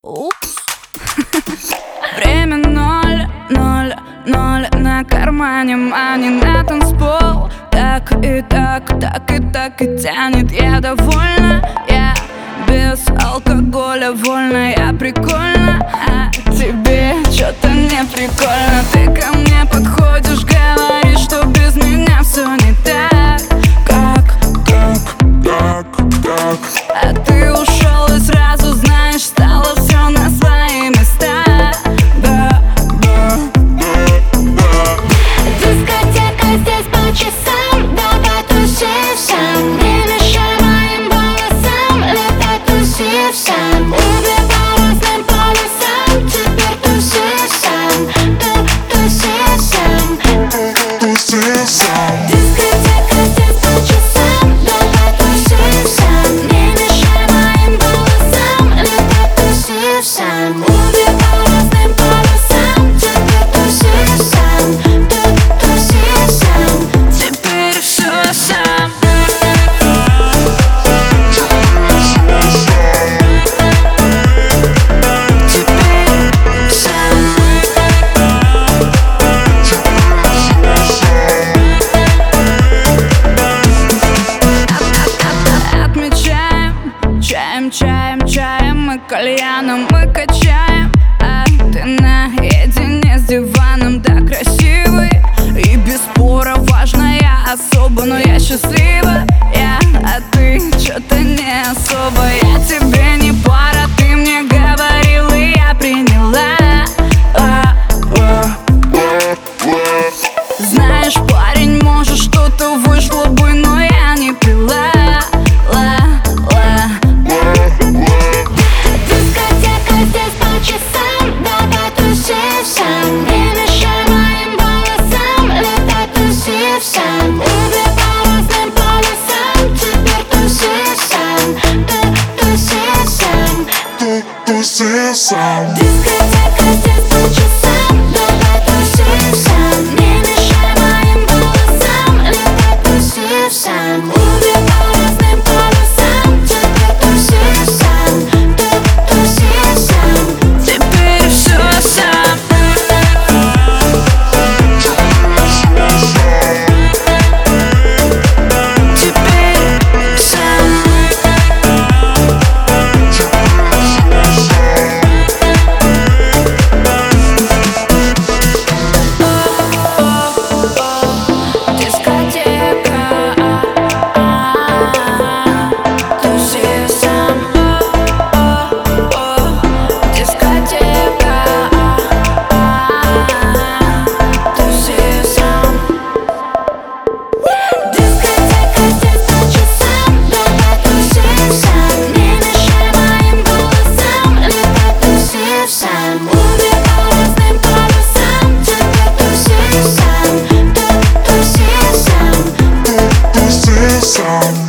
Упс. Время 0, 0, 0 на кармане, мани на танцпол. Так и так, так и так и тянет. Я довольна, я без алкоголя вольна. Я прикольна, а тебе что-то не прикольно. Ты ко мне подходишь, говоришь, что без меня все не так. Как? А ты ушел и сразу, знаешь, стало все на свои места. Дискотека здесь по часам, давай тусим. Не мешай моим волосам, летай туси сам. Убивай разным полюсам, теперь туси сам. Туси сам. Дискотека здесь по часам, давай тусим сам. Не мешай моим волосам, летай туси сам. Убивай разным полюсам, теперь туси сам. Туси сам. Теперь все сам. Чаем, мы кальяном, мы качаем. А ты наедине с диваном, да красивый. И без спора важно, я особо, но я счастлива. А ты что-то не особо. Я тебе не пара, ты мне говорил, и я приняла. Знаешь, парень, может, что-то вышло бы, но я не пила. Дискотека здесь по часам, давай туси сам. Не мешай моим волосам, летай туси сам. Убивай разным полюсам, теперь туси сам. Туси сам. Дискотека здесь по часам, давай туси сам. Не мешай моим волосам, летай туси сам. Убивай разным полюсам, теперь туси сам. Туси сам. Теперь все сам. Теперь сам. Дискотека, туси сам. Дискотека, туси сам. Дискотека здесь по часам, давай туси сам. Не мешай моим волосам, летай туси сам. Убивай разным полюсам, теперь туси сам. Туси сам. Song.